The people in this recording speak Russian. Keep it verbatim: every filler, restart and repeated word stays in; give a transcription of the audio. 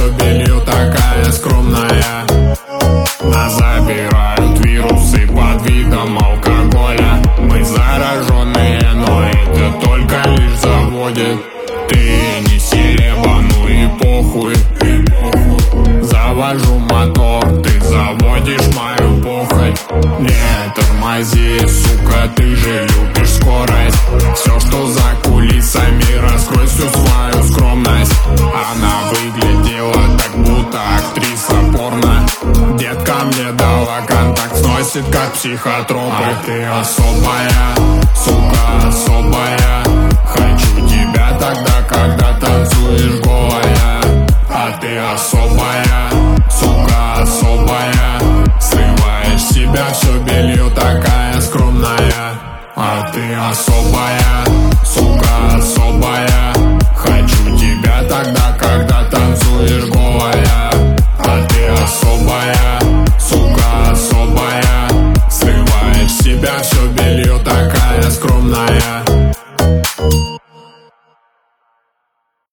белье, такая скромная. Нас забирают вирусы под видом алкоголя. Мы зараженные, но это только лишь заводит. Ты не сереба, ну и похуй. Завожу мотор, ты заводишь мою похоть. Не тормози, сука, ты же любишь скорость. Все, что за кулисами, раскрой всю свою скромность. Она выглядела так, будто актриса порно. Детка мне дала контакт, сносит как психотропы. А ты особая, сука, особая. Хочу тебя тогда, когда танцуешь голая. А ты особая, сука, особая. Срываешь с себя все белье, такая скромная. А ты особая, сука, особая. Хочу тебя тогда, когда танцуешь голая.